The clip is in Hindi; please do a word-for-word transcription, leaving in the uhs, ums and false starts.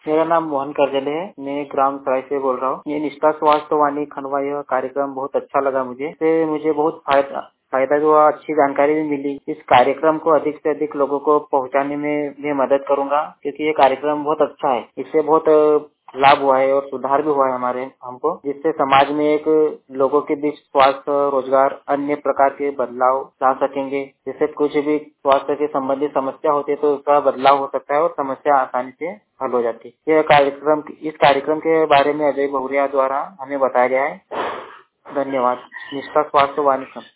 मेरा नाम मोहन करजले है। मैं ग्राम सराय से बोल रहा हूँ। ये निष्ठा स्वास्थ्य वाणी खंडवा यह कार्यक्रम बहुत अच्छा लगा मुझे। इससे मुझे बहुत फायदा फायदा हुआ, अच्छी जानकारी भी मिली। इस कार्यक्रम को अधिक से अधिक लोगों को पहुंचाने में मैं मदद करूंगा, क्योंकि ये कार्यक्रम बहुत अच्छा है। इससे बहुत लाभ हुआ है और सुधार भी हुआ है हमारे हमको, जिससे समाज में एक लोगों के बीच स्वास्थ्य, रोजगार, अन्य प्रकार के बदलाव ला सकेंगे। जैसे कुछ भी स्वास्थ्य के संबंधित समस्या होती है तो उसका बदलाव हो सकता है और समस्या आसानी से हल हो जाती है। यह कार्यक्रम इस कार्यक्रम के बारे में अजय बहुरिया द्वारा हमें बताया गया है। धन्यवाद। निष्ठा स्वास्थ्य वाणी।